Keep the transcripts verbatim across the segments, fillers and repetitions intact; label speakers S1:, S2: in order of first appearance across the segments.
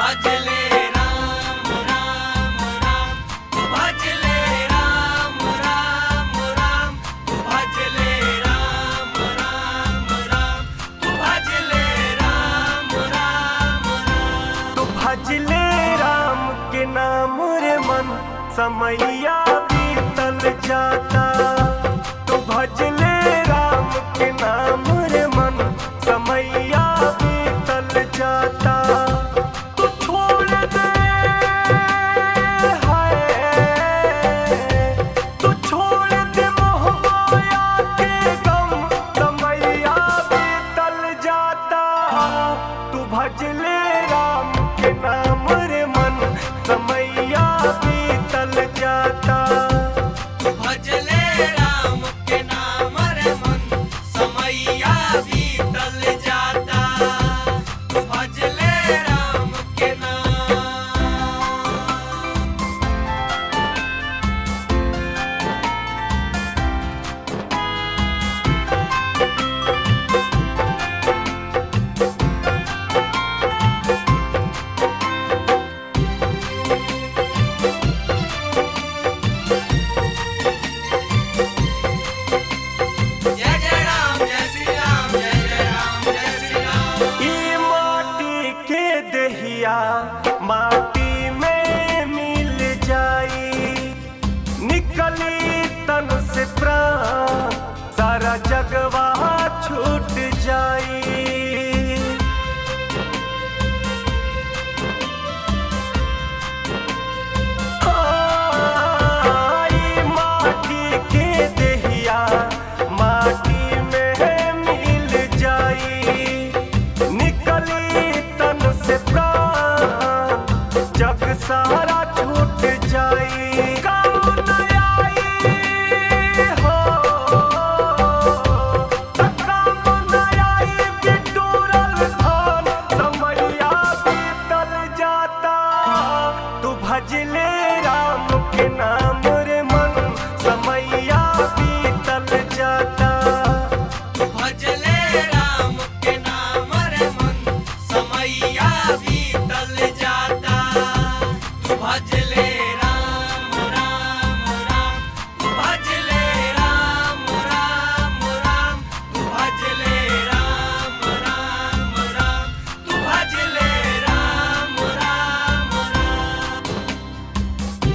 S1: भजले राम राम राम तू भजले राम राम राम तू भजले राम राम राम तू भजले राम राम राम
S2: तू भजले राम के नाम रे मन समैया बीतल जाता। तू भजले राम के नाम रे मन समैया बीतल जाता। तू छोड़ दे हाय तू छोड़ दे मोह माया के गम समैया बीतल जाता। तू भजले राम के नाम रे मन समैया बीतल जाता।
S1: तू भजले राम के नाम रे मन समैया बीतल जाता। तू भजले राम के नाम जय जय राम जय श्री राम जय जय राम जय श्री राम।
S2: ई माटी के दहिया माटी में मिल जाई। निकली तन से प्राण सारा जगवा छूट जाई। हाँ, ई माटी के दहिया माटी में मिल जाई। निकली तन से प्राण जग सारा छूट जाई। काम न आई हो त काम न आई बिटूरल धान समैया बीतल जाता। तू भजले राम के नाम रे मन समैया बीतल जाता।
S1: तू भजले राम के नाम रे मन समैया बीतल जाता। तू भजले राम राम राम तू भजले राम राम राम तू भजले राम राम राम तू भजले राम राम राम।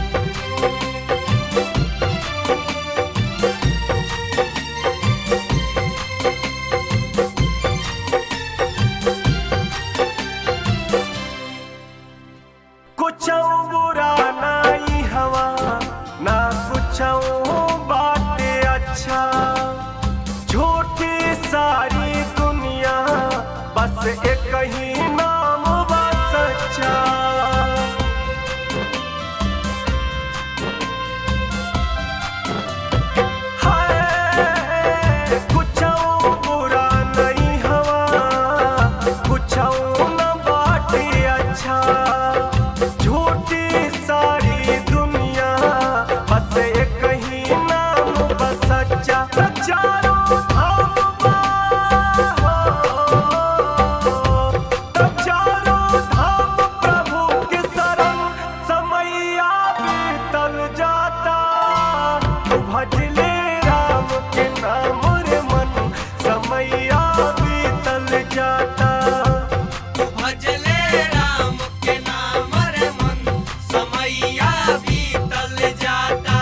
S2: कुछ बुरा नहीं हवा ना कुछ बाटे अच्छा। झूठी सारी दुनिया बस एक ही नाम बा सच्चा। हाय कुछ बुरा नहीं हवा कुछ न बाटे अच्छा। झूठी सारी दुनिया बस एक ही नाम बस सच्चा। चारों धाम बा हो, तब चारों धाम प्रभु के शरण समैया बीतल जाता। तू भजले राम के नाम रे मन समैया बीतल जाता।
S1: तू भजले राम के नाम रे मन समैया बीतल जाता।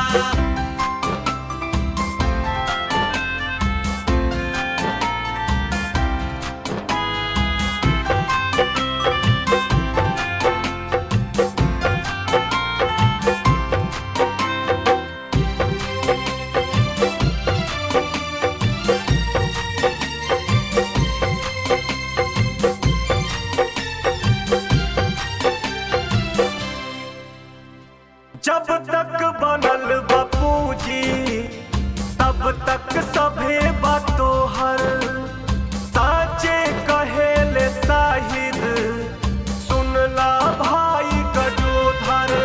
S2: जब तक बनल बपूजी तब तक सभे बातो हर। साचे कहेले साहिद सुनला भाई गजोधर।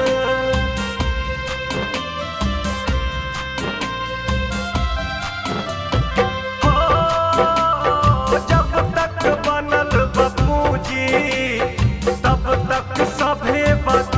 S2: हो जब तक बनल बपूजी तब तक सभे बता